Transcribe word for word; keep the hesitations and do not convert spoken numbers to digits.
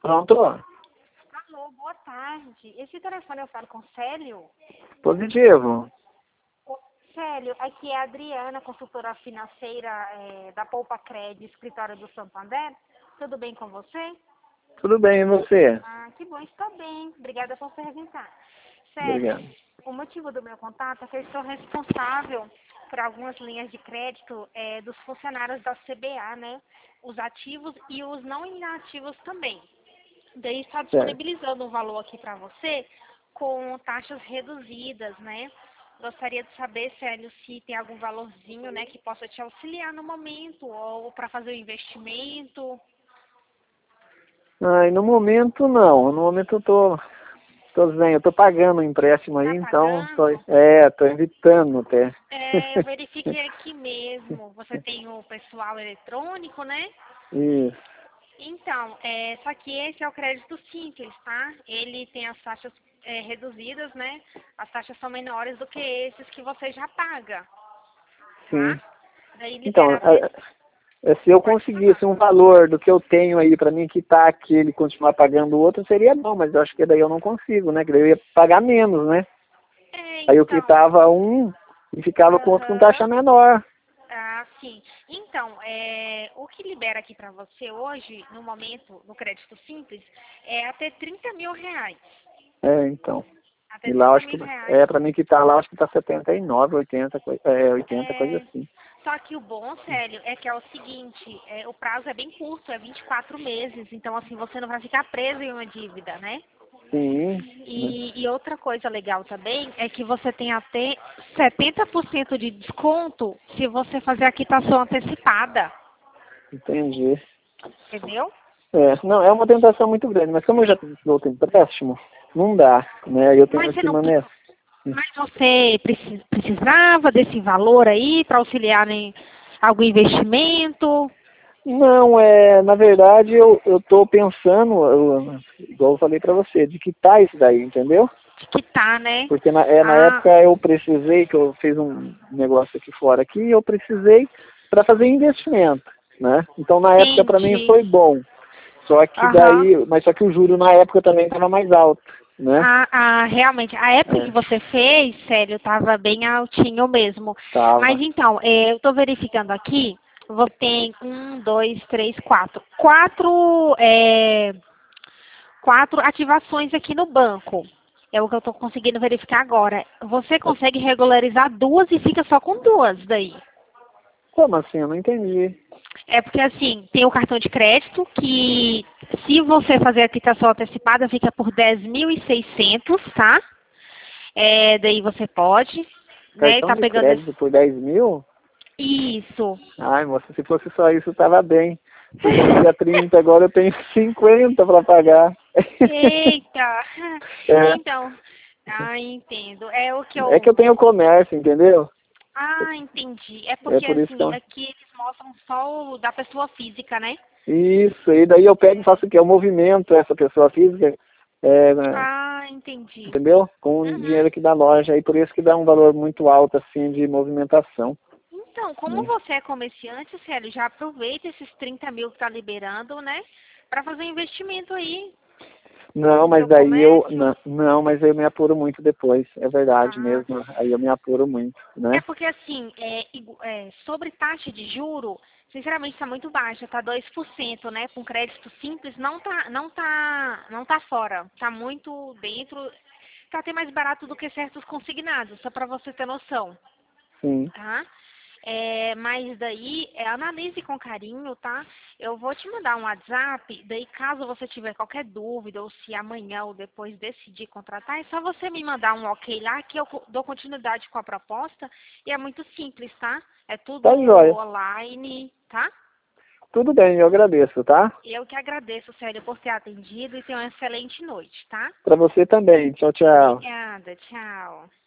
Pronto. Alô, boa tarde. Esse telefone eu falo com o Célio? Positivo. Ô, Célio, aqui é a Adriana, consultora financeira é, da Poupa Cred, escritório do Santander. Tudo bem com você? Tudo bem, e você? Ah, que bom, estou bem. Obrigada por perguntar. Célio, Obrigado. o motivo do meu contato é que eu estou responsável por algumas linhas de crédito é, dos funcionários da C B A, né? Os ativos e os não inativos também. Daí está Certo. disponibilizando um valor aqui para você com taxas reduzidas, né? Gostaria de saber, Célio, se tem algum valorzinho, né, que possa te auxiliar no momento ou para fazer o investimento. Ai, no momento não. No momento eu tô, tô zen, eu tô pagando o empréstimo aí, Tá então tô, pagando? é, tô evitando até. É, eu verifiquei aqui mesmo. Você tem o pessoal eletrônico, né? Isso. Então, é, só que esse é o crédito simples, tá? Ele tem as taxas é, reduzidas, né? As taxas são menores do que esses que você já paga, Sim. tá? Daí Então, libera até... a- a- se eu Pode falar. conseguisse um valor do que eu tenho aí pra mim quitar aquele e continuar pagando o outro, seria bom, mas eu acho que daí eu não consigo, né? Que daí eu ia pagar menos, né? É, Aí eu então... quitava um e ficava com outro com taxa Aham. menor. Ah, sim. Então, é, o que libera aqui para você hoje, no momento, no crédito simples, é até trinta mil reais. É, então. Até E lá eu trinta acho que, mil reais. é, pra mim que tá lá, eu acho que tá setenta e nove, oitenta, coi- é, oitenta, coisa É, assim. só que o bom, Célio, é que é o seguinte, é, o prazo é bem curto, é vinte e quatro meses. Então, assim, você não vai ficar preso em uma dívida, né? Sim, né? E, e outra coisa legal também é que você tem até setenta por cento de desconto se você fazer a quitação antecipada, Entendi. entendeu? É, não, é uma tentação muito grande, mas como eu já fiz outro empréstimo, não dá, né? Eu Mas tenho você que não, manejar. mas você precis- precisava desse valor aí para auxiliar em algum investimento? Não, é, na verdade eu, eu tô pensando, eu- igual eu falei pra você, de quitar isso daí, entendeu? De quitar, né? Porque na, é, na Ah, época eu precisei, que eu fiz um negócio aqui fora aqui, eu precisei para fazer investimento, né? Então na época para mim entendi. foi bom. Só que Aham. daí, mas só que o juro na época também estava mais alto, né? Ah, ah, realmente, a época que É, você fez, sério, estava bem altinho mesmo. Mas tava. então, eh, eu estou verificando aqui, você tem um, dois, três, quatro. Quatro, eh, quatro ativações aqui no banco. É o que eu estou conseguindo verificar agora. Você consegue regularizar duas e fica só com duas daí. Como assim? Eu não entendi. É porque assim, tem o cartão de crédito que se você fazer a quitação antecipada fica por dez mil e seiscentos, tá? É, daí você pode, né? Cartão Tá de pegando esse... crédito por dez mil? Isso. Ai, moça, se fosse só isso, tava bem. Porque no dia trinta agora eu tenho cinquenta para pagar. Eita! É, Então, ah, entendo. É o que é que eu eu... tenho comércio, entendeu? Ah, entendi. É É porque por isso que assim, eu... aqui eles mostram só o da pessoa física, né? Isso, e daí eu pego e faço o quê? Eu movimento essa pessoa física, é, né, Ah, entendi. entendeu? Com o Uhum. dinheiro aqui da loja, aí por isso que dá um valor muito alto, assim, de movimentação, Então, como né? você é comerciante, Célio, já aproveita esses trinta mil que tá liberando, né? Para fazer investimento aí Não, no mas seu daí eu, comércio. não, não, mas eu me apuro muito depois, é verdade Ah, mesmo, aí eu me apuro muito, é né? porque assim, é, igu- é, sobre taxa de juro, sinceramente está muito baixa, tá dois por cento, né? Com crédito simples não tá, não tá, não tá fora, tá muito dentro, tá até mais barato do que certos consignados, só para você ter noção. Sim, Tá? É, mas daí, é, analise com carinho, tá? Eu vou te mandar um WhatsApp, daí caso você tiver qualquer dúvida, ou se amanhã ou depois decidir contratar, é só você me mandar um ok lá, que eu co- dou continuidade com a proposta, e é muito simples, tá? É tudo tá joia. online, tá? Tudo bem, eu agradeço, tá? Eu que agradeço, Célia, por ter atendido e tenha uma excelente noite, tá? Pra você também, tchau, tchau. Obrigada, tchau.